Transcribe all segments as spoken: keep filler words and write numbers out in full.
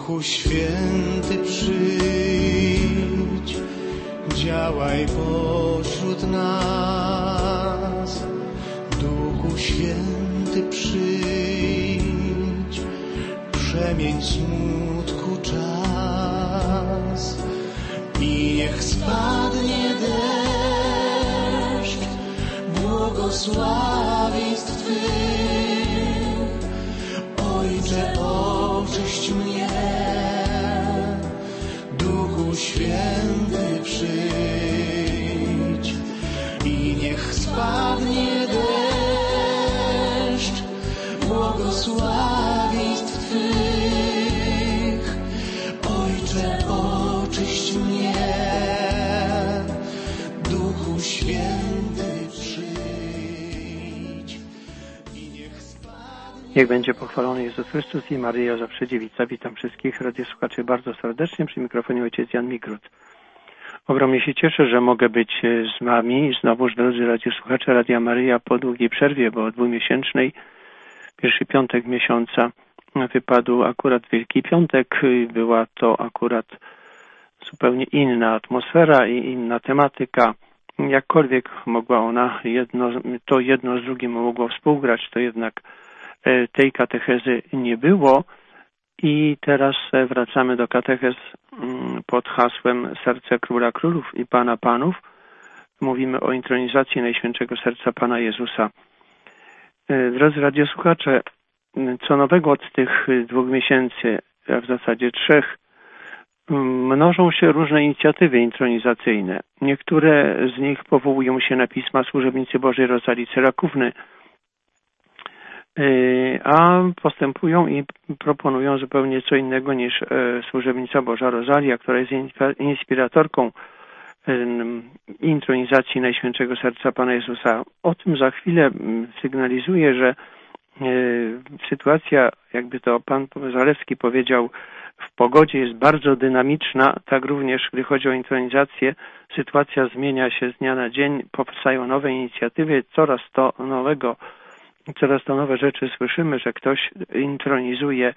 Duchu Święty przyjdź, działaj pośród nas. Duchu Święty przyjdź, przemień smutku czas i niech spadnie deszcz błogosławieństw Twych. Ojcze, oczyść mnie, Duchu Święty przyjdź i niech spadnie deszcz błogosławieństw Twych. Ojcze, oczyść mnie, Duchu Święty przyjdź i niech spadnie... Niech będzie pochwalony Jezus Chrystus i Maryja zawsze dziewica. Witam wszystkich radiosłuchaczy bardzo serdecznie. Przy mikrofonie ojciec Jan Migrut. Ogromnie się cieszę, że mogę być z wami znowuż, drodzy radiosłuchacze Radia Maryja, po długiej przerwie, bo dwumiesięcznej. Pierwszy piątek miesiąca wypadł akurat Wielki Piątek. Była to akurat zupełnie inna atmosfera i inna tematyka. Jakkolwiek mogła ona, jedno, to jedno z drugim mogło współgrać, to jednak tej katechezy nie było. I teraz wracamy do katechez pod hasłem Serce Króla Królów i Pana Panów. Mówimy o intronizacji Najświętszego Serca Pana Jezusa. Drodzy radiosłuchacze, co nowego od tych dwóch miesięcy, a w zasadzie trzech, mnożą się różne inicjatywy intronizacyjne. Niektóre z nich powołują się na pisma Służebnicy Bożej Rozalii Cyrakówny, a postępują i proponują zupełnie co innego niż Służebnica Boża Rozalia, która jest inspiratorką intronizacji Najświętszego Serca Pana Jezusa. O tym za chwilę sygnalizuję, że sytuacja, jakby to pan Zalewski powiedział, w pogodzie jest bardzo dynamiczna, tak również gdy chodzi o intronizację, sytuacja zmienia się z dnia na dzień, powstają nowe inicjatywy, coraz to nowego, coraz to nowe rzeczy słyszymy, że ktoś intronizuje,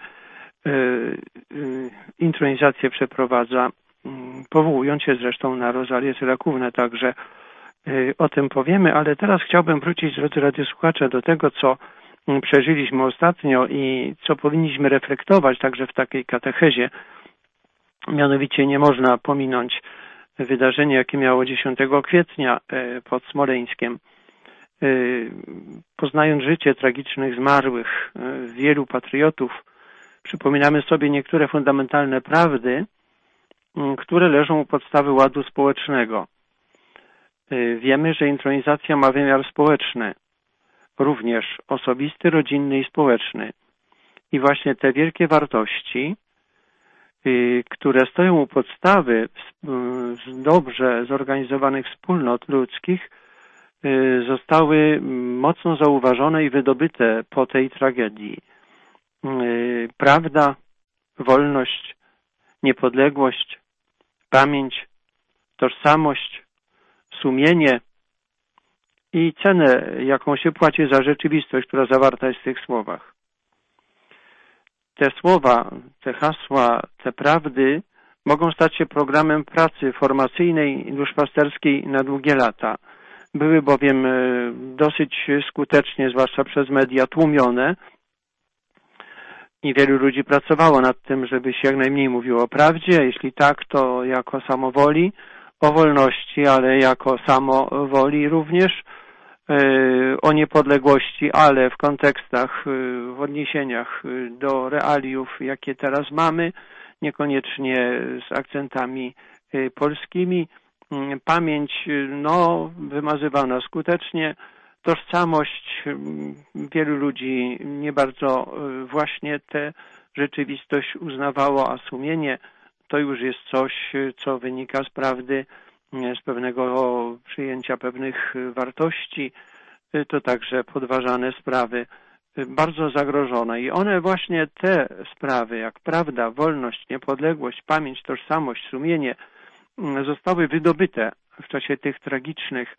intronizację przeprowadza, powołując się zresztą na Rozalię Cyrakównę, także o tym powiemy, ale teraz chciałbym wrócić, drodzy radiosłuchacze, do tego, co przeżyliśmy ostatnio i co powinniśmy reflektować także w takiej katechezie. Mianowicie nie można pominąć wydarzenie, jakie miało dziesiątego kwietnia pod Smoleńskiem. Poznając życie tragicznych zmarłych, wielu patriotów, przypominamy sobie niektóre fundamentalne prawdy, które leżą u podstawy ładu społecznego. Wiemy, że intronizacja ma wymiar społeczny, również osobisty, rodzinny i społeczny. I właśnie te wielkie wartości, które stoją u podstawy dobrze zorganizowanych wspólnot ludzkich, zostały mocno zauważone i wydobyte po tej tragedii. Prawda, wolność, niepodległość, pamięć, tożsamość, sumienie i cenę, jaką się płaci za rzeczywistość, która zawarta jest w tych słowach. Te słowa, te hasła, te prawdy mogą stać się programem pracy formacyjnej i duszpasterskiej na długie lata. Były bowiem dosyć skutecznie, zwłaszcza przez media, tłumione i wielu ludzi pracowało nad tym, żeby się jak najmniej mówiło o prawdzie, jeśli tak, to jako samowoli, o wolności, ale jako samowoli również, o niepodległości, ale w kontekstach, w odniesieniach do realiów, jakie teraz mamy, niekoniecznie z akcentami polskimi. Pamięć, no, wymazywana skutecznie, tożsamość, wielu ludzi nie bardzo właśnie tę rzeczywistość uznawało, a sumienie to już jest coś, co wynika z prawdy, z pewnego przyjęcia pewnych wartości, to także podważane sprawy, bardzo zagrożone. I one właśnie te sprawy, jak prawda, wolność, niepodległość, pamięć, tożsamość, sumienie, zostały wydobyte w czasie tych tragicznych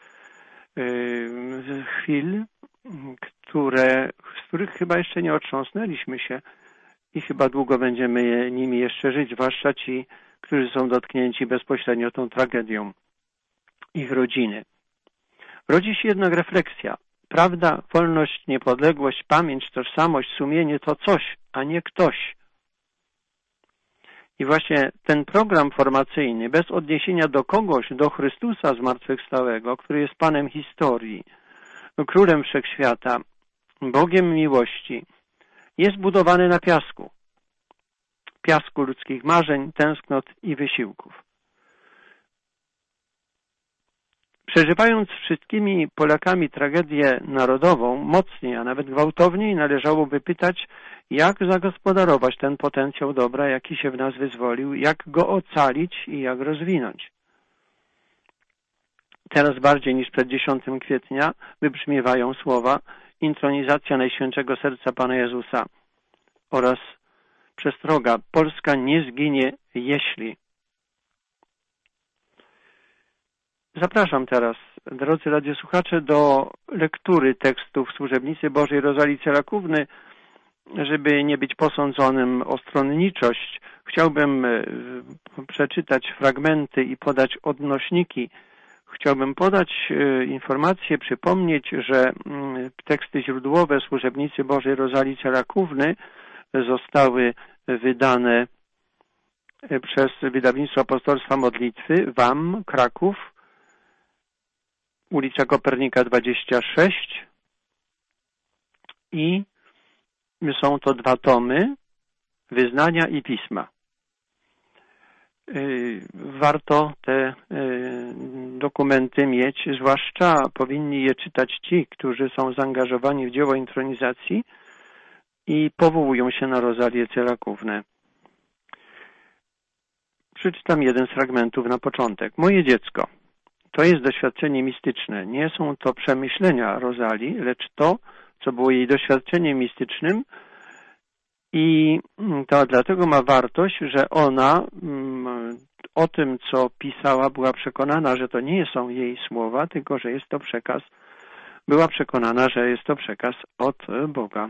chwil, które, z których chyba jeszcze nie otrząsnęliśmy się i chyba długo będziemy nimi jeszcze żyć, zwłaszcza ci, którzy są dotknięci bezpośrednio tą tragedią, ich rodziny. Rodzi się jednak refleksja. Prawda, wolność, niepodległość, pamięć, tożsamość, sumienie to coś, a nie ktoś. I właśnie ten program formacyjny, bez odniesienia do kogoś, do Chrystusa zmartwychwstałego, który jest Panem historii, Królem Wszechświata, Bogiem miłości, jest budowany na piasku. Piasku ludzkich marzeń, tęsknot i wysiłków. Przeżywając wszystkimi Polakami tragedię narodową, mocniej, a nawet gwałtowniej, należałoby pytać, jak zagospodarować ten potencjał dobra, jaki się w nas wyzwolił, jak go ocalić i jak rozwinąć. Teraz bardziej niż przed dziesiątego kwietnia wybrzmiewają słowa intronizacja Najświętszego Serca Pana Jezusa oraz przestroga Polska nie zginie, jeśli. Zapraszam teraz, drodzy radiosłuchacze, do lektury tekstów Służebnicy Bożej Rozalii Celakówny. Żeby nie być posądzonym o stronniczość, chciałbym przeczytać fragmenty i podać odnośniki. Chciałbym podać informację, przypomnieć, że teksty źródłowe Służebnicy Bożej Rozalii Celakówny zostały wydane przez Wydawnictwo Apostolstwa Modlitwy, W A M, Kraków, ulica Kopernika dwadzieścia sześć i są to dwa tomy Wyznania i Pisma. Warto te dokumenty mieć, zwłaszcza powinni je czytać ci, którzy są zaangażowani w dzieło intronizacji i powołują się na Rozalię Celakównę. Przeczytam jeden z fragmentów na początek. Moje dziecko, to jest doświadczenie mistyczne. Nie są to przemyślenia Rozalii, lecz to, co było jej doświadczeniem mistycznym i to dlatego ma wartość, że ona o tym, co pisała, była przekonana, że to nie są jej słowa, tylko że jest to przekaz, była przekonana, że jest to przekaz od Boga.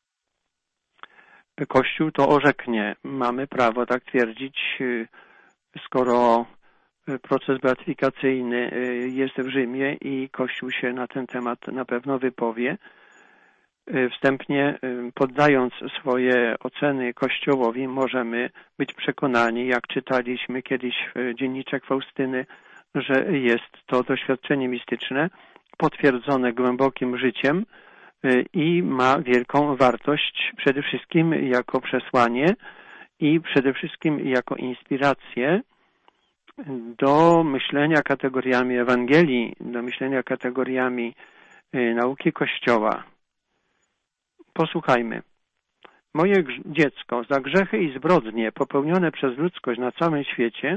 Kościół to orzeknie. Mamy prawo tak twierdzić, skoro proces beatyfikacyjny jest w Rzymie i Kościół się na ten temat na pewno wypowie. Wstępnie poddając swoje oceny Kościołowi możemy być przekonani, jak czytaliśmy kiedyś w dzienniczek Faustyny, że jest to doświadczenie mistyczne, potwierdzone głębokim życiem i ma wielką wartość przede wszystkim jako przesłanie i przede wszystkim jako inspirację do myślenia kategoriami Ewangelii, do myślenia kategoriami nauki Kościoła. Posłuchajmy. Moje dziecko, za grzechy i zbrodnie popełnione przez ludzkość na całym świecie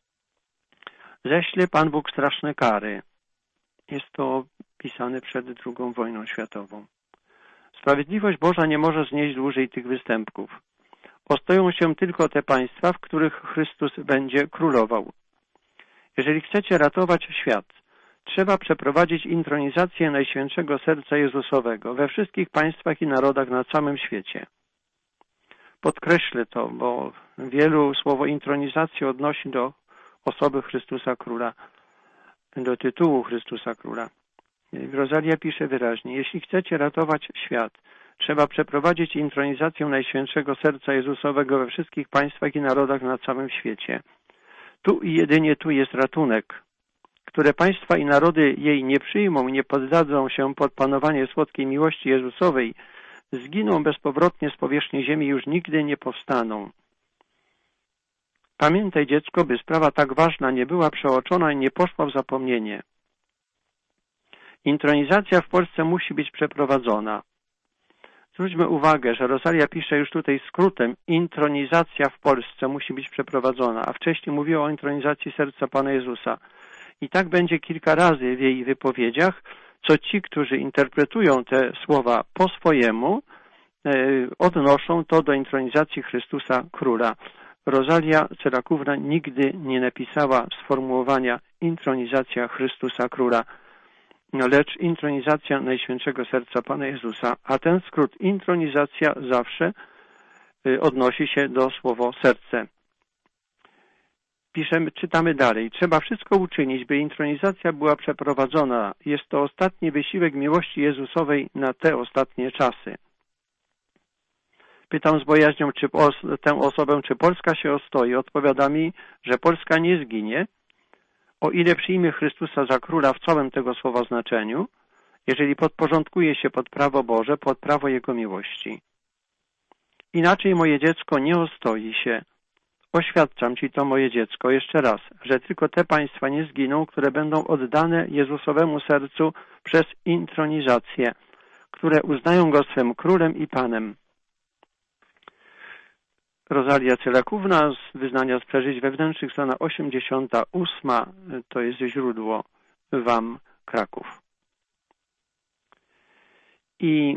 ześle Pan Bóg straszne kary. Jest to pisane przed drugą wojną światową. Sprawiedliwość Boża nie może znieść dłużej tych występków. Ostoją się tylko te państwa, w których Chrystus będzie królował. Jeżeli chcecie ratować świat, trzeba przeprowadzić intronizację Najświętszego Serca Jezusowego we wszystkich państwach i narodach na całym świecie. Podkreślę to, bo wielu słowo intronizacji odnosi do osoby Chrystusa Króla, do tytułu Chrystusa Króla. Rozalia pisze wyraźnie, jeśli chcecie ratować świat, trzeba przeprowadzić intronizację Najświętszego Serca Jezusowego we wszystkich państwach i narodach na całym świecie. Tu i jedynie tu jest ratunek. Które państwa i narody jej nie przyjmą i nie poddadzą się pod panowanie słodkiej miłości Jezusowej, zginą bezpowrotnie z powierzchni ziemi i już nigdy nie powstaną. Pamiętaj, dziecko, by sprawa tak ważna nie była przeoczona i nie poszła w zapomnienie. Intronizacja w Polsce musi być przeprowadzona. Zwróćmy uwagę, że Rosalia pisze już tutaj skrótem, intronizacja w Polsce musi być przeprowadzona, a wcześniej mówiła o intronizacji serca Pana Jezusa. I tak będzie kilka razy w jej wypowiedziach, co ci, którzy interpretują te słowa po swojemu, odnoszą to do intronizacji Chrystusa Króla. Rozalia Celakówna nigdy nie napisała sformułowania intronizacja Chrystusa Króla, lecz intronizacja Najświętszego Serca Pana Jezusa, a ten skrót intronizacja zawsze odnosi się do słowa serce. Piszemy, czytamy dalej. Trzeba wszystko uczynić, by intronizacja była przeprowadzona. Jest to ostatni wysiłek miłości Jezusowej na te ostatnie czasy. Pytam z bojaźnią czy os, tę osobę, czy Polska się ostoi. Odpowiada mi, że Polska nie zginie, o ile przyjmie Chrystusa za króla w całym tego słowa znaczeniu, jeżeli podporządkuje się pod prawo Boże, pod prawo Jego miłości. Inaczej moje dziecko nie ostoi się. Oświadczam Ci to, moje dziecko, jeszcze raz, że tylko te państwa nie zginą, które będą oddane Jezusowemu sercu przez intronizację, które uznają Go swym królem i Panem. Rozalia Cylakówna z Wyznania z przeżyć wewnętrznych, strona osiemdziesiąta ósma, to jest źródło Wam, Kraków. I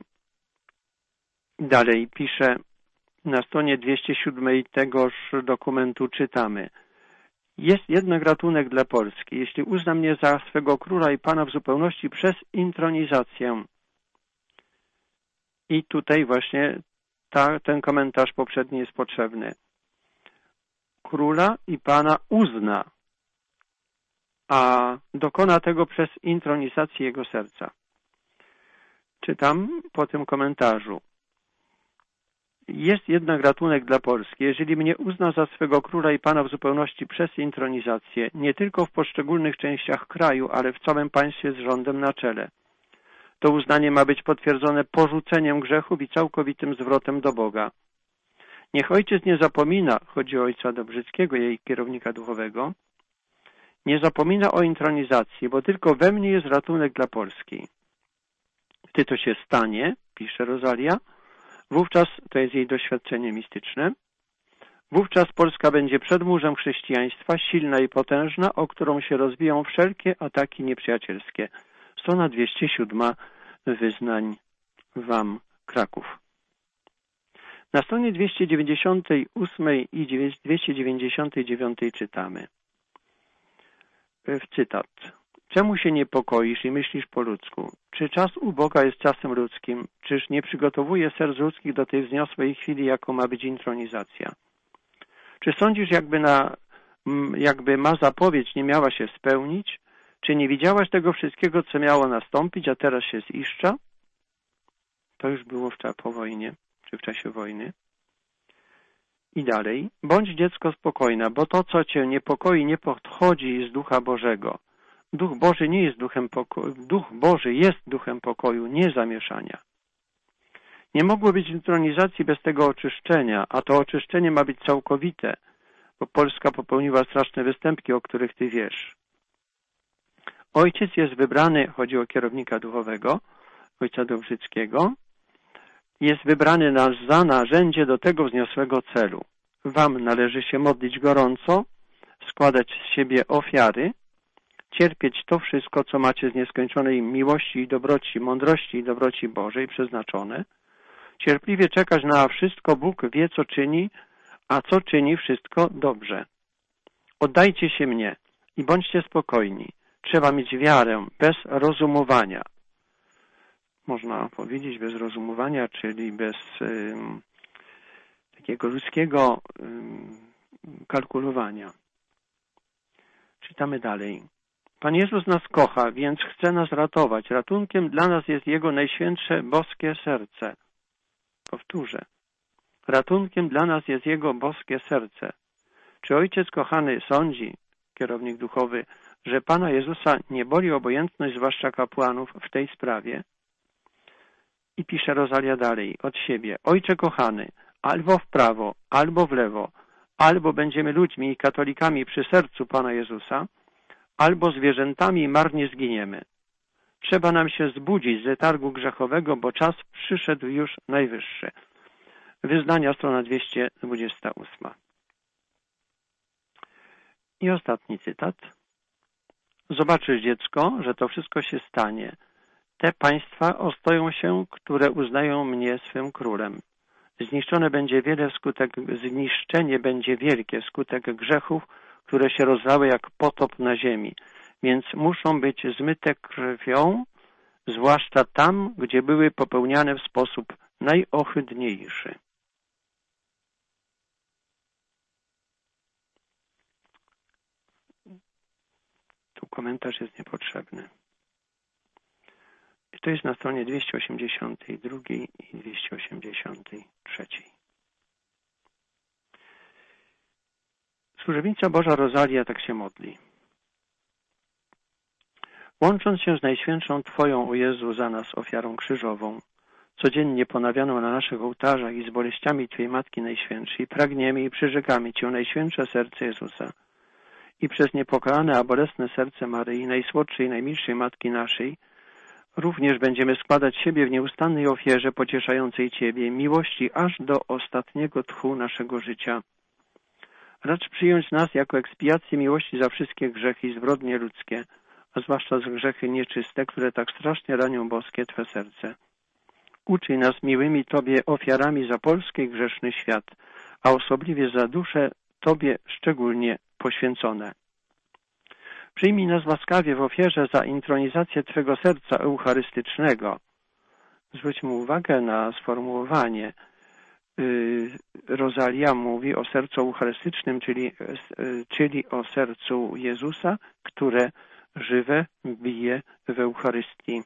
dalej pisze, na stronie dwieście siedem tegoż dokumentu czytamy: jest jednak ratunek dla Polski, jeśli uzna mnie za swego króla i Pana w zupełności przez intronizację. I tutaj właśnie ta, ten komentarz poprzedni jest potrzebny. Króla i Pana uzna, a dokona tego przez intronizację jego serca. Czytam po tym komentarzu. Jest jednak ratunek dla Polski, jeżeli mnie uzna za swego króla i Pana w zupełności przez intronizację, nie tylko w poszczególnych częściach kraju, ale w całym państwie z rządem na czele. To uznanie ma być potwierdzone porzuceniem grzechów i całkowitym zwrotem do Boga. Niech ojciec nie zapomina, chodzi o ojca Dobrzyckiego, jej kierownika duchowego, nie zapomina o intronizacji, bo tylko we mnie jest ratunek dla Polski. Gdy to się stanie, pisze Rozalia, wówczas, to jest jej doświadczenie mistyczne, wówczas Polska będzie przedmurzem chrześcijaństwa, silna i potężna, o którą się rozbiją wszelkie ataki nieprzyjacielskie. Strona dwieście siedem, Wyznań Wam, Kraków. Na stronie dwieście dziewięćdziesiąt osiem i dwieście dziewięćdziesiąt dziewięć czytamy. W cytat. Czemu się niepokoisz i myślisz po ludzku? Czy czas u Boga jest czasem ludzkim? Czyż nie przygotowuje serc ludzkich do tej wzniosłej chwili, jaką ma być intronizacja? Czy sądzisz, jakby, na, jakby ma zapowiedź nie miała się spełnić? Czy nie widziałaś tego wszystkiego, co miało nastąpić, a teraz się ziszcza? To już było w, po wojnie, czy w czasie wojny. I dalej. Bądź dziecko spokojna, bo to, co cię niepokoi, nie pochodzi z Ducha Bożego. Duch Boży nie jest duchem pokoju. Duch Boży jest duchem pokoju, nie zamieszania. Nie mogło być intronizacji bez tego oczyszczenia, a to oczyszczenie ma być całkowite, bo Polska popełniła straszne występki, o których ty wiesz. Ojciec jest wybrany, chodzi o kierownika duchowego, ojca Dobrzyckiego, jest wybrany nas za narzędzie do tego wzniosłego celu. Wam należy się modlić gorąco, składać z siebie ofiary, cierpieć to wszystko, co macie z nieskończonej miłości i dobroci, mądrości i dobroci Bożej przeznaczone, cierpliwie czekać na wszystko, Bóg wie, co czyni, a co czyni wszystko dobrze. Oddajcie się mnie i bądźcie spokojni. Trzeba mieć wiarę bez rozumowania. Można powiedzieć bez rozumowania, czyli bez um, takiego ludzkiego um, kalkulowania. Czytamy dalej. Pan Jezus nas kocha, więc chce nas ratować. Ratunkiem dla nas jest Jego najświętsze boskie serce. Powtórzę. Ratunkiem dla nas jest Jego boskie serce. Czy Ojciec kochany sądzi, kierownik duchowy, że Pana Jezusa nie boli obojętność, zwłaszcza kapłanów, w tej sprawie? I pisze Rozalia dalej od siebie. Ojcze kochany, albo w prawo, albo w lewo, albo będziemy ludźmi i katolikami przy sercu Pana Jezusa, albo zwierzętami marnie zginiemy. Trzeba nam się zbudzić z letargu grzechowego, bo czas przyszedł już najwyższy. Wyznania, strona dwieście dwadzieścia osiem. I ostatni cytat. Zobaczysz, dziecko, że to wszystko się stanie. Te państwa ostoją się, które uznają mnie swym królem. Zniszczone będzie wiele wskutek, zniszczenie będzie wielkie wskutek grzechów, które się rozlały jak potop na ziemi, więc muszą być zmyte krwią, zwłaszcza tam, gdzie były popełniane w sposób najohydniejszy. komentarz jest niepotrzebny. I to jest na stronie dwieście osiemdziesiąt dwa i dwieście osiemdziesiąt trzy. Służebnica Boża Rozalia tak się modli. Łącząc się z Najświętszą Twoją, o Jezu, za nas ofiarą krzyżową, codziennie ponawianą na naszych ołtarzach i z boleściami Twojej Matki Najświętszej, pragniemy i przyrzekamy Cię, Najświętsze Serce Jezusa, i przez niepokalane, a bolesne serce Maryi, najsłodszej i najmilszej Matki naszej, również będziemy składać siebie w nieustannej ofierze pocieszającej Ciebie, miłości aż do ostatniego tchu naszego życia. Racz przyjąć nas jako ekspiację miłości za wszystkie grzechy i zbrodnie ludzkie, a zwłaszcza za grzechy nieczyste, które tak strasznie ranią boskie Twe serce. Uczyj nas miłymi Tobie ofiarami za polski i grzeszny świat, a osobliwie za dusze Tobie szczególnie poświęcone. Przyjmij nas łaskawie w ofierze za intronizację Twego serca eucharystycznego. Zwróćmy uwagę na sformułowanie. Rozalia mówi o sercu eucharystycznym, czyli, czyli o sercu Jezusa, które żywe bije w Eucharystii.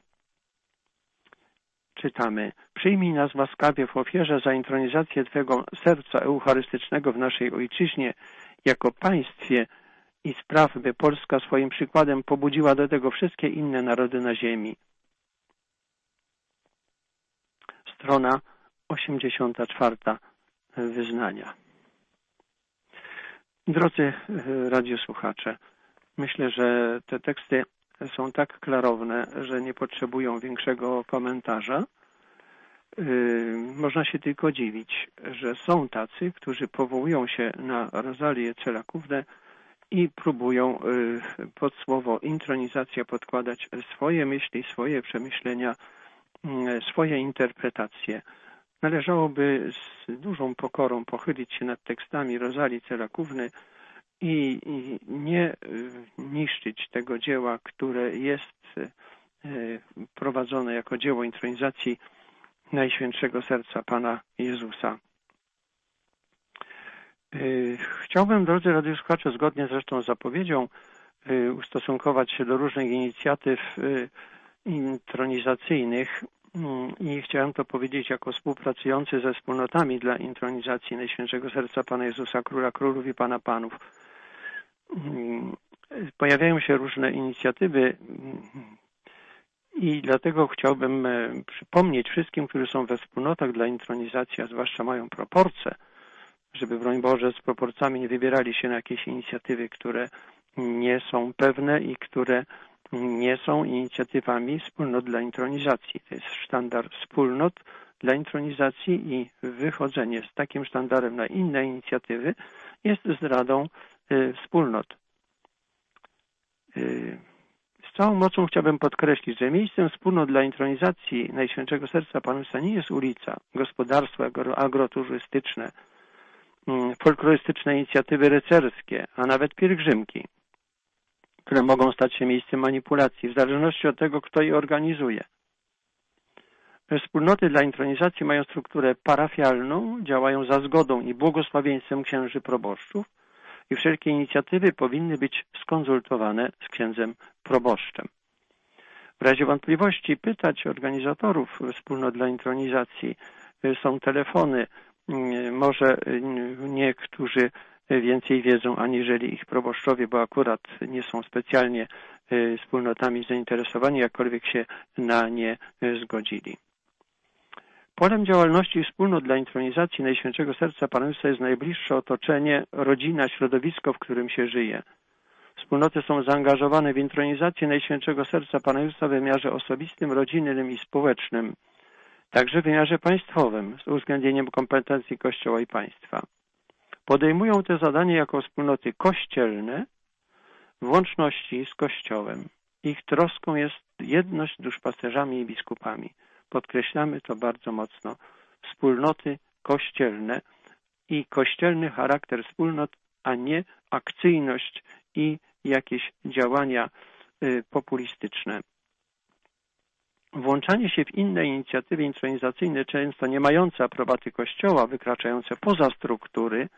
Czytamy: przyjmij nas łaskawie w ofierze za intronizację Twego serca eucharystycznego w naszej ojczyźnie, jako państwie, i spraw, by Polska swoim przykładem pobudziła do tego wszystkie inne narody na ziemi. Strona osiemdziesiąta czwarta wyznania. Drodzy radiosłuchacze, myślę, że te teksty są tak klarowne, że nie potrzebują większego komentarza. Można się tylko dziwić, że są tacy, którzy powołują się na Rozalię Celakówdę i próbują pod słowo intronizacja podkładać swoje myśli, swoje przemyślenia, swoje interpretacje. Należałoby z dużą pokorą pochylić się nad tekstami Rozalii Celakówny i, i nie niszczyć tego dzieła, które jest prowadzone jako dzieło intronizacji Najświętszego Serca Pana Jezusa. Chciałbym, drodzy radiosłuchacze, zgodnie zresztą z zapowiedzią, ustosunkować się do różnych inicjatyw intronizacyjnych i chciałem to powiedzieć jako współpracujący ze wspólnotami dla intronizacji Najświętszego Serca Pana Jezusa, Króla Królów i Pana Panów. Pojawiają się różne inicjatywy i dlatego chciałbym przypomnieć wszystkim, którzy są we wspólnotach dla intronizacji, a zwłaszcza mają proporcje, żeby, broń Boże, z proporcjami nie wybierali się na jakieś inicjatywy, które nie są pewne i które nie są inicjatywami wspólnot dla intronizacji. To jest sztandar wspólnot dla intronizacji i wychodzenie z takim sztandarem na inne inicjatywy jest zdradą y, wspólnot. Y, z całą mocą chciałbym podkreślić, że miejscem wspólnot dla intronizacji Najświętszego Serca Pana Jezusa nie jest ulica, gospodarstwo agro, agroturystyczne, y, folklorystyczne inicjatywy rycerskie, a nawet pielgrzymki, które mogą stać się miejscem manipulacji, w zależności od tego, kto je organizuje. Wspólnoty dla intronizacji mają strukturę parafialną, działają za zgodą i błogosławieństwem księży proboszczów i wszelkie inicjatywy powinny być skonsultowane z księdzem proboszczem. W razie wątpliwości pytać organizatorów wspólnot dla intronizacji. Są telefony, może niektórzy więcej wiedzą aniżeli ich proboszczowie, bo akurat nie są specjalnie wspólnotami zainteresowani, jakkolwiek się na nie zgodzili. Polem działalności wspólnot dla intronizacji Najświętszego Serca Pana Jezusa jest najbliższe otoczenie, rodzina, środowisko, w którym się żyje. Wspólnoty są zaangażowane w intronizację Najświętszego Serca Pana Jezusa w wymiarze osobistym, rodzinnym i społecznym, także w wymiarze państwowym, z uwzględnieniem kompetencji Kościoła i państwa. Podejmują te zadanie jako wspólnoty kościelne w łączności z Kościołem. Ich troską jest jedność z duszpasterzami i biskupami. Podkreślamy to bardzo mocno. Wspólnoty kościelne i kościelny charakter wspólnot, a nie akcyjność i jakieś działania populistyczne. Włączanie się w inne inicjatywy intronizacyjne, często nie mające aprobaty Kościoła, wykraczające poza struktury,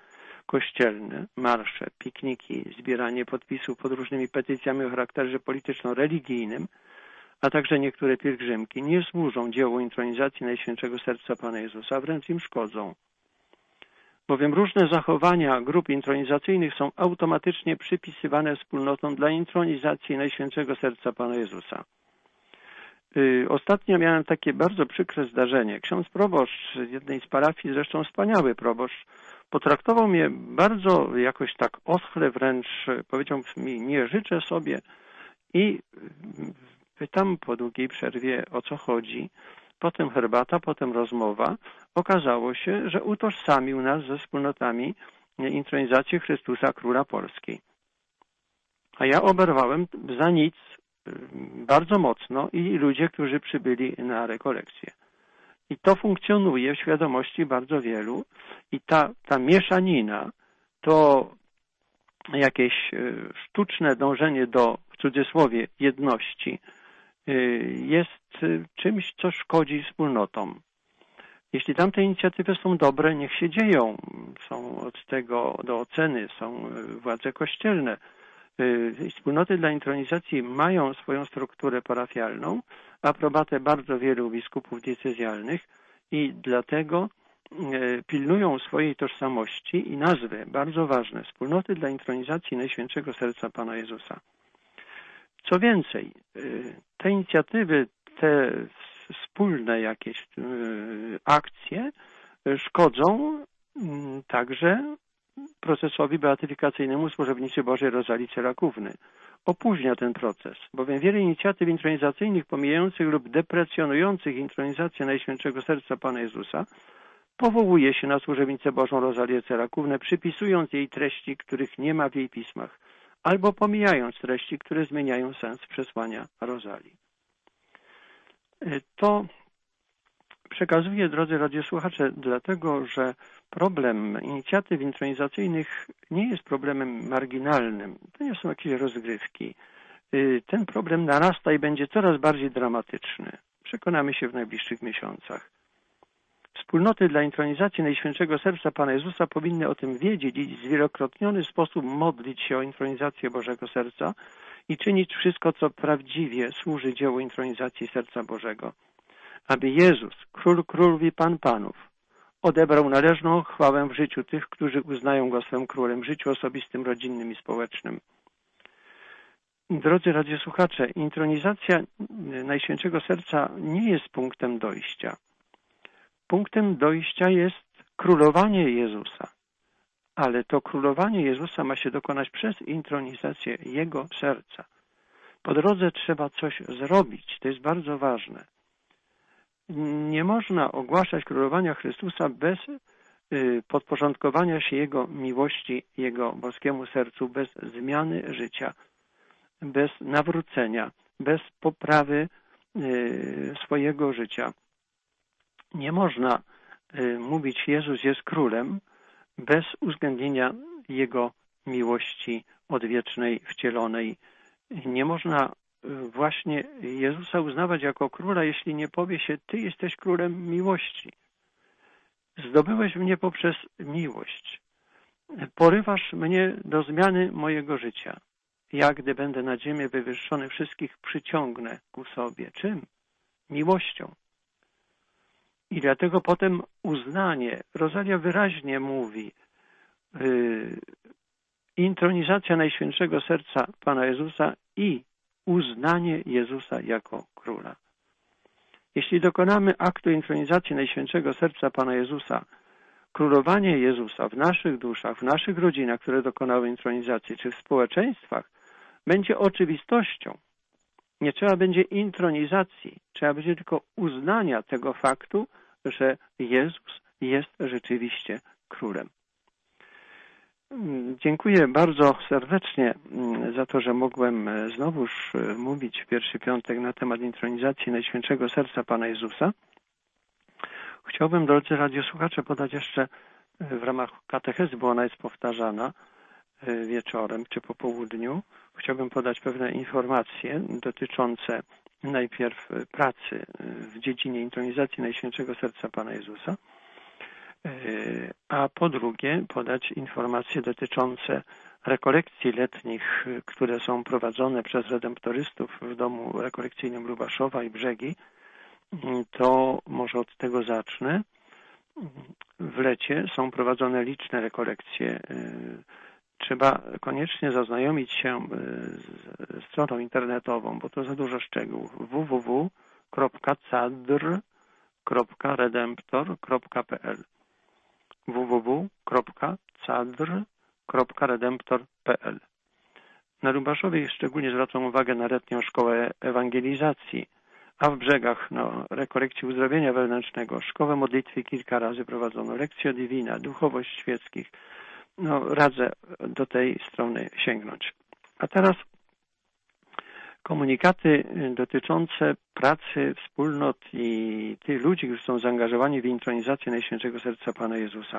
kościelny, marsze, pikniki, zbieranie podpisów pod różnymi petycjami o charakterze polityczno-religijnym, a także niektóre pielgrzymki nie służą dziełu intronizacji Najświętszego Serca Pana Jezusa, wręcz im szkodzą. Bowiem różne zachowania grup intronizacyjnych są automatycznie przypisywane wspólnotom dla intronizacji Najświętszego Serca Pana Jezusa. Ostatnio miałem takie bardzo przykre zdarzenie. Ksiądz proboszcz z jednej z parafii, zresztą wspaniały proboszcz, potraktował mnie bardzo jakoś tak oschle, wręcz powiedział mi, nie życzę sobie, i pytam po długiej przerwie, o co chodzi. Potem herbata, potem rozmowa. Okazało się, że utożsamił nas ze wspólnotami intronizacji Chrystusa Króla Polski. A ja oberwałem za nic bardzo mocno i ludzie, którzy przybyli na rekolekcję. I to funkcjonuje w świadomości bardzo wielu i ta, ta mieszanina, to jakieś sztuczne dążenie do, w cudzysłowie, jedności jest czymś, co szkodzi wspólnotom. Jeśli tamte inicjatywy są dobre, niech się dzieją. Są od tego do oceny, są władze kościelne. Wspólnoty dla intronizacji mają swoją strukturę parafialną, aprobatę bardzo wielu biskupów diecezjalnych i dlatego pilnują swojej tożsamości i nazwy, bardzo ważne, Wspólnoty dla intronizacji Najświętszego Serca Pana Jezusa. Co więcej, te inicjatywy, te wspólne jakieś akcje szkodzą także procesowi beatyfikacyjnemu Służebnicy Bożej Rozalii Cerakówny. Opóźnia ten proces, bowiem wiele inicjatyw intronizacyjnych pomijających lub deprecjonujących intronizację Najświętszego Serca Pana Jezusa powołuje się na Służebnicę Bożą Rozalię Cerakównę, przypisując jej treści, których nie ma w jej pismach, albo pomijając treści, które zmieniają sens przesłania Rozalii. To przekazuję, drodzy radiosłuchacze, dlatego, że problem inicjatyw intronizacyjnych nie jest problemem marginalnym. To nie są jakieś rozgrywki. Ten problem narasta i będzie coraz bardziej dramatyczny. Przekonamy się w najbliższych miesiącach. Wspólnoty dla intronizacji Najświętszego Serca Pana Jezusa powinny o tym wiedzieć i w zwielokrotniony sposób modlić się o intronizację Bożego Serca i czynić wszystko, co prawdziwie służy dziełu intronizacji Serca Bożego. Aby Jezus, Król Królów i Pan Panów, odebrał należną chwałę w życiu tych, którzy uznają Go swym Królem, w życiu osobistym, rodzinnym i społecznym. Drodzy radiosłuchacze, intronizacja Najświętszego Serca nie jest punktem dojścia. Punktem dojścia jest królowanie Jezusa, ale to królowanie Jezusa ma się dokonać przez intronizację Jego serca. Po drodze trzeba coś zrobić, to jest bardzo ważne. Nie można ogłaszać królowania Chrystusa bez podporządkowania się Jego miłości, Jego boskiemu sercu, bez zmiany życia, bez nawrócenia, bez poprawy swojego życia. Nie można mówić Jezus jest królem bez uwzględnienia Jego miłości odwiecznej, wcielonej. Nie można właśnie Jezusa uznawać jako króla, jeśli nie powie się, Ty jesteś królem miłości. Zdobyłeś mnie poprzez miłość. Porywasz mnie do zmiany mojego życia. Ja, gdy będę na ziemię wywyższony, wszystkich przyciągnę ku sobie. Czym? Miłością. I dlatego potem uznanie, Rozalia wyraźnie mówi, yy, intronizacja Najświętszego Serca Pana Jezusa i uznanie Jezusa jako Króla. Jeśli dokonamy aktu intronizacji Najświętszego Serca Pana Jezusa, królowanie Jezusa w naszych duszach, w naszych rodzinach, które dokonały intronizacji, czy w społeczeństwach, będzie oczywistością. Nie trzeba będzie intronizacji, trzeba będzie tylko uznania tego faktu, że Jezus jest rzeczywiście Królem. Dziękuję bardzo serdecznie za to, że mogłem znowuż mówić w pierwszy piątek na temat intronizacji Najświętszego Serca Pana Jezusa. Chciałbym, drodzy radiosłuchacze, podać jeszcze w ramach katechezy, bo ona jest powtarzana wieczorem czy po południu, chciałbym podać pewne informacje dotyczące najpierw pracy w dziedzinie intronizacji Najświętszego Serca Pana Jezusa, a po drugie podać informacje dotyczące rekolekcji letnich, które są prowadzone przez redemptorystów w domu rekolekcyjnym Lubaszowa i Brzegi. To może od tego zacznę. W lecie są prowadzone liczne rekolekcje. Trzeba koniecznie zaznajomić się ze stroną internetową, bo to za dużo szczegółów. w w w kropka cadr kropka redemptor kropka p l w w w kropka cadr kropka redemptor kropka p l. Na Lubaszowie szczególnie zwracam uwagę na letnią szkołę ewangelizacji, a w Brzegach no, rekolekcji uzdrowienia wewnętrznego, szkołę modlitwy kilka razy prowadzono, lekcje divina, duchowość świeckich. No, radzę do tej strony sięgnąć. A teraz komunikaty dotyczące pracy wspólnot i tych ludzi, którzy są zaangażowani w intronizację Najświętszego Serca Pana Jezusa.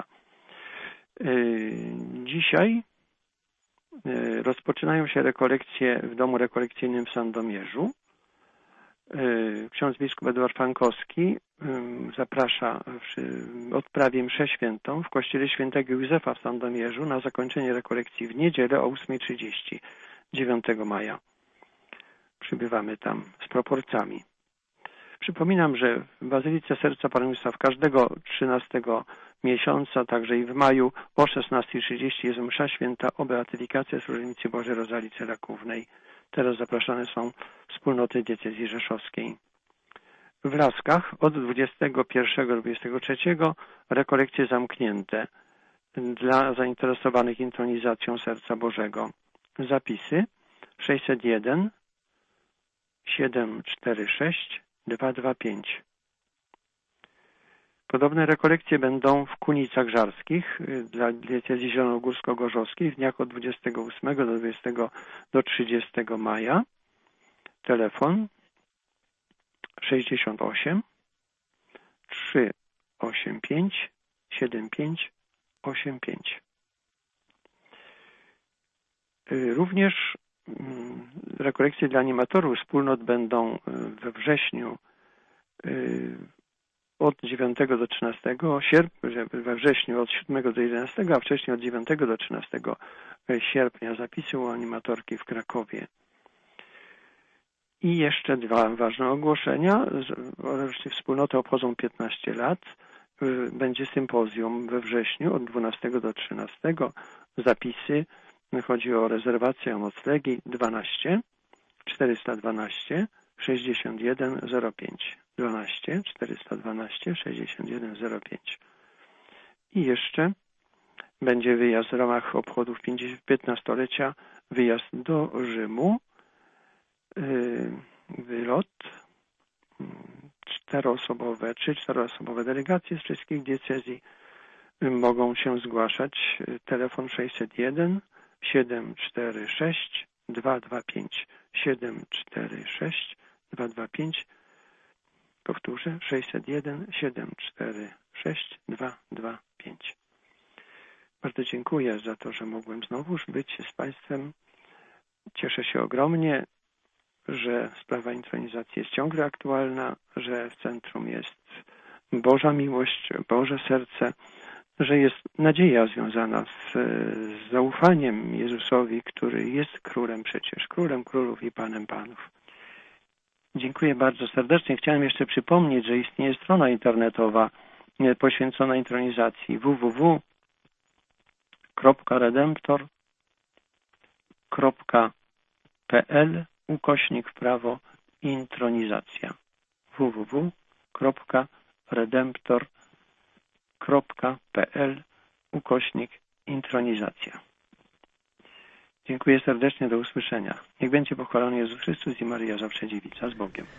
Dzisiaj rozpoczynają się rekolekcje w domu rekolekcyjnym w Sandomierzu. Ksiądz biskup Edward Fankowski zaprasza w odprawie mszę świętą w kościele świętego Józefa w Sandomierzu na zakończenie rekolekcji w niedzielę o ósma trzydzieści dziewiątego maja. Przybywamy tam z proporcjami. Przypominam, że w Bazylice Serca Pana Jezusa w każdego trzynastego miesiąca, także i w maju o szesnasta trzydzieści jest msza święta o beatyfikację Różanicy Bożej Rosalii Cerakównej. Teraz zapraszane są wspólnoty diecezji rzeszowskiej. W Laskach od dwudziestego pierwszego do dwudziestego trzeciego rekolekcje zamknięte dla zainteresowanych intronizacją Serca Bożego. Zapisy sześćset jeden siedem cztery sześć dwa dwa pięć. Podobne rekolekcje będą w Kunicach Żarskich dla diecezji zielonogórsko-gorzowskiej w dniach od dwudziestego ósmego do dwudziestego do trzydziestego maja. Telefon sześćdziesiąt osiem trzysta osiemdziesiąt pięć siedemdziesiąt pięć osiemdziesiąt pięć. Również rekolekcje dla animatorów wspólnot będą we wrześniu od dziewiątego do trzynastego sierpnia, we wrześniu od siódmego do jedenastego, a wcześniej od dziewiątego do trzynastego sierpnia. Zapisy u animatorki w Krakowie. I jeszcze dwa ważne ogłoszenia. Wspólnoty obchodzą piętnaście lat. Będzie sympozjum we wrześniu od dwunastego do trzynastego. Zapisy, chodzi o rezerwację, o noclegi dwanaście czterysta dwanaście sześćdziesiąt jeden zero pięć. dwanaście czterysta dwanaście sześćdziesiąt jeden zero pięć. I jeszcze będzie wyjazd w ramach obchodów piętnastolecia, wyjazd do Rzymu, wylot, czteroosobowe, trzy czteroosobowe delegacje z wszystkich diecezji mogą się zgłaszać. Telefon sześćset jeden siedem cztery sześć dwa dwa pięć siedem cztery sześć dwa dwa pięć. Powtórzę, sześćset jeden siedem cztery sześć dwa dwa pięć. Bardzo dziękuję za to, że mogłem znowuż być z Państwem. Cieszę się ogromnie, że sprawa intronizacji jest ciągle aktualna, że w centrum jest Boża miłość, Boże serce, że jest nadzieja związana z, z zaufaniem Jezusowi, który jest królem przecież, królem królów i panem panów. Dziękuję bardzo serdecznie. Chciałem jeszcze przypomnieć, że istnieje strona internetowa poświęcona intronizacji w w w kropka redemptor kropka p l ukośnik w prawo intronizacja. w w w kropka redemptor kropka p l ukośnik intronizacja. Dziękuję serdecznie, do usłyszenia. Niech będzie pochwalony Jezus Chrystus i Maryja Zawsze Dziewica. Z Bogiem.